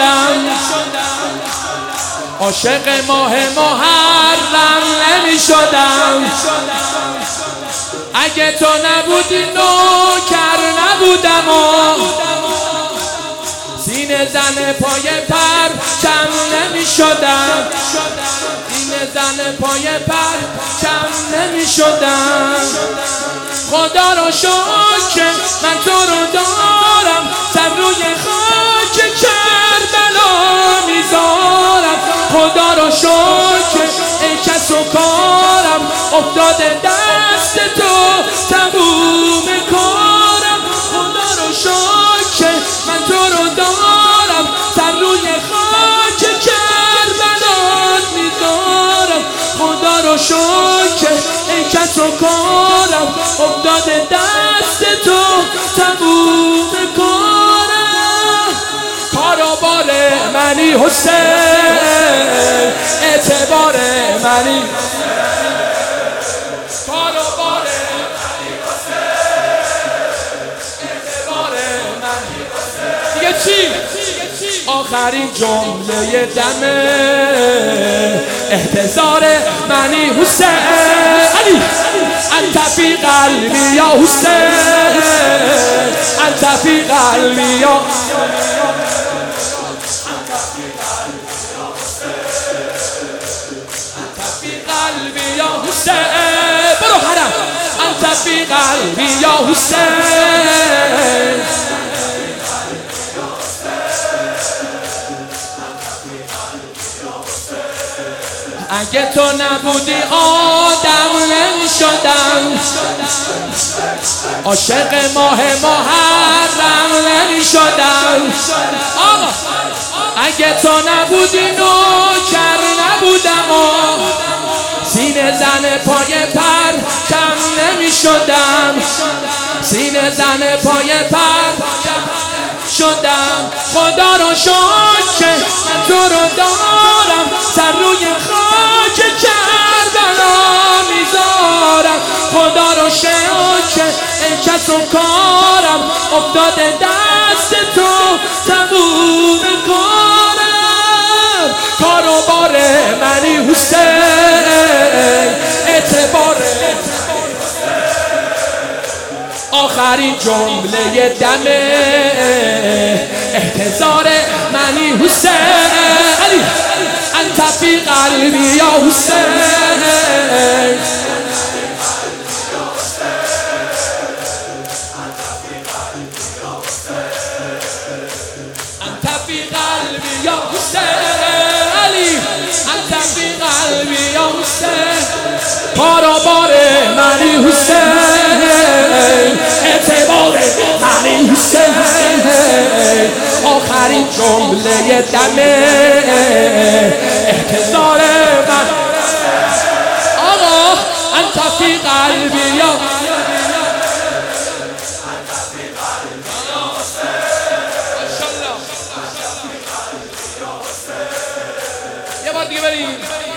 شدم، عاشق ماه محرم نمی شدم. اگه تو نبودی نوکر نبودم و سینه زن پای پرچم نمی شدم، سینه زن پای پرچم نمی شدم. خدا رو شکر من تو رو دارم، سر روی خاک کربلا میذارم. خدا رو شکر ای کس و کارم، افتاده دست تو تموم کارم. خدا رو شکر من تو رو دارم، سر روی خاک کربلا میذارم. خدا رو شکر ای کس و کارم، افتاده دست تو تموم کارم. کاروبار منی حسین، اعتبار منی، کاروبار منی حسین، اعتبار منی حسین. دیگه چی؟ آخرین جمله دمه احتضار منی حسین. علی انت فی قلبی یا حسین، انت فی قلبی یا قلبی یا حسین. برو حرم. انت فی قلبی یا حسین، اگه تو نبودی آدم نمی شدم، عاشق ماه محرم نمی شدم. آقا اگه تو نبودی نوکر نبودم و سینه زن پای پرچم نمی شدم، سینه زن پای پرچم شدم. خدا رو شکر من تو رو دارم، سر روی خاک کربلا میذارم. خدا رو شکر ای کس و کارم، افتاده دست تو تموم کارم. کاروبار منی حسین، اعتبار آخرین جمله دمه احتضار منی حسین. علی انت فی قلبی یا حسین، انت فی قلبی یا حسین. علی انت فی قلبی یا حسین. کاروبار منی حسین، اعتبار منی حسین. آخرین جمله دمه احتضار من. آقا انت فی قلبی یا یه بار دیگه بریم.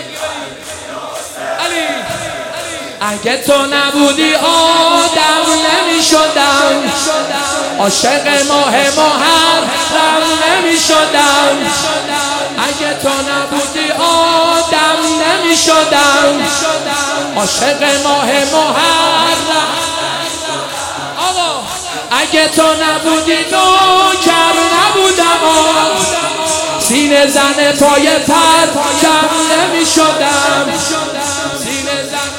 علی اگه تو نبودی آدم نمی شدم، عاشق ماه محرم نمی شدم. اگه تو نبودی آدم نمی شدم، عاشق ماه محرم. آقا اگه تو نبودی نوکر نبودم و سینه زن پای پرچم نمی شدم، سینه زن.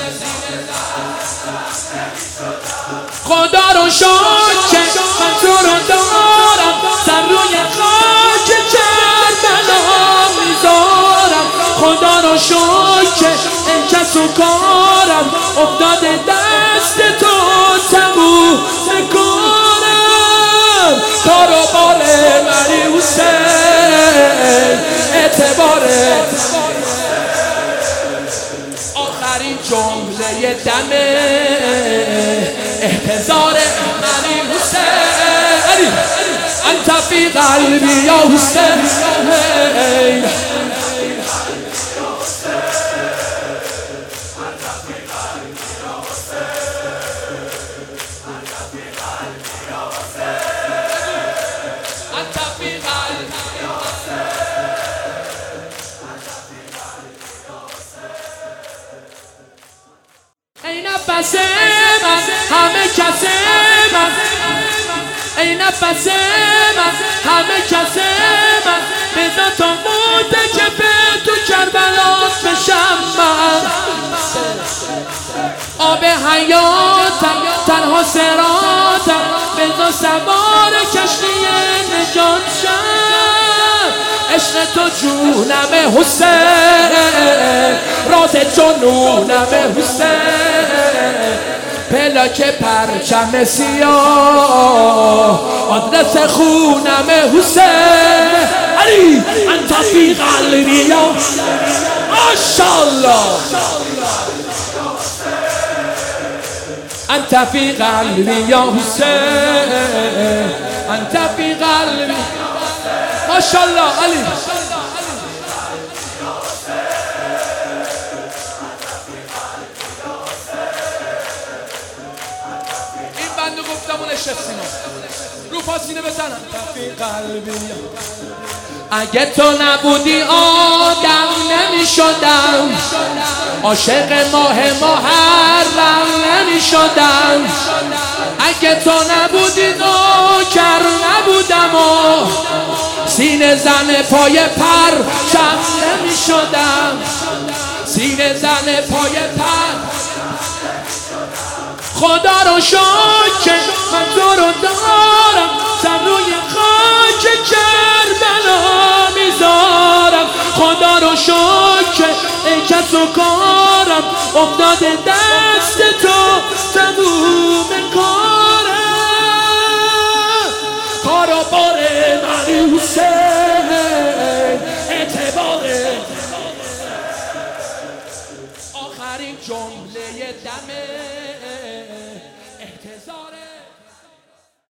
خدا رو شکر من تو رو دارم، سر روی خاک کربلا میذارم. خدا رو شکر ای کس و کارم، افتاده دست تو تموم کارم. کاروبار منی حسین، اعتبار آخرین جمله دمه احتضار منی حسین. علی انت فی قلبی یا حسین، انت فی قلبی یا حسین. نفس من همه کس من ای نفس من همه کس من بذار تا مرتکب تو کربلا بشم من آب حیاتم تنها صراطم بذار سوار کشتی نجات شم عشق تو جونم حسین راز جنونم حسین پلاک پرچم سیاه آدرس خونم حسین علی انت فی قلبی یا ماشاءالله انت فی قلبی یا حسین انت فی قلبی ماشاءالله علی این بندو گفتم اون نشستیم رو پاسینه بزنم تفی قلبی اگه تو نبودی آدم نمی شدم عاشق ماه محرم نمی شدم اگه تو نبودی نوکر نبودم و سینه زن پای پرچم نمی شدم سینه زن پای پر خدا رو شکر من تو رو دارم سر روی خاک کربلا میذارم خدا رو شکر ای کس و کارم افتاده دست تو تموم کارم کارا بار من حسین اعتبار آخرین جمله دمه احتضار